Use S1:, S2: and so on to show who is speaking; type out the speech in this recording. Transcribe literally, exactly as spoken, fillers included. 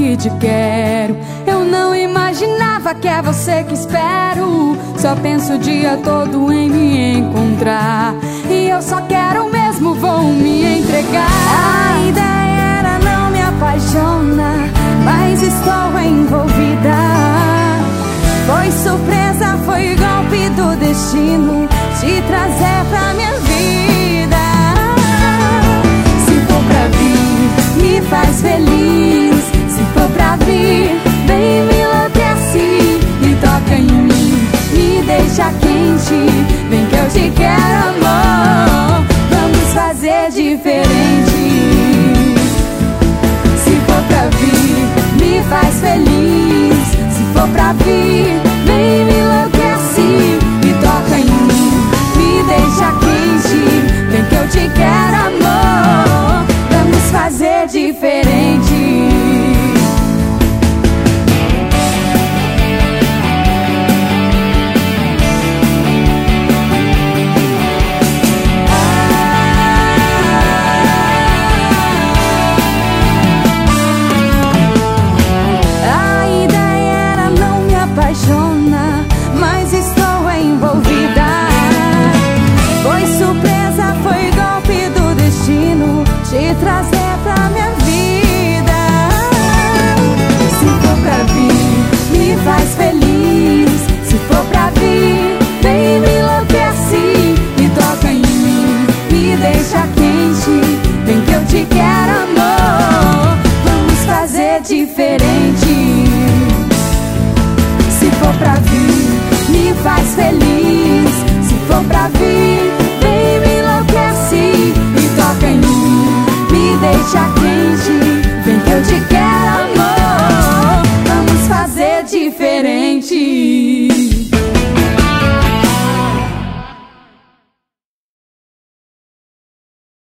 S1: que te quero. Eu não imaginava que é você que espero. Só penso o dia todo em me encontrar. E eu só quero mesmo, vou me entregar.
S2: A ideia era não me apaixonar, mas estou envolvida. Foi surpresa, foi golpe do destino te trazer pra minha vida.
S1: Se for pra vir, me faz feliz. Se for pra vir, vem me enlouquece e toca em mim, me deixa quente. Vem que eu te quero, amor. Vamos fazer diferente. Se for pra vir, me faz feliz. Se for pra vir, vem me enlouquece e toca em mim, me deixa quente. Vem que eu te quero, amor. Vamos fazer diferente.
S2: Mas estou envolvida. Foi surpresa, foi golpe do destino te trazer pra minha vida.
S1: Se for pra vir, me faz feliz. Se for pra vir, vem me enlouquece e toca em mim, me deixa quente. Vem que eu te quero, amor. Vamos fazer diferente. Se for pra vir, me faz feliz. Se for pra vir, vem me enlouquece e toca em mim, me deixa quente. Vem que eu te quero, amor. Vamos fazer diferente.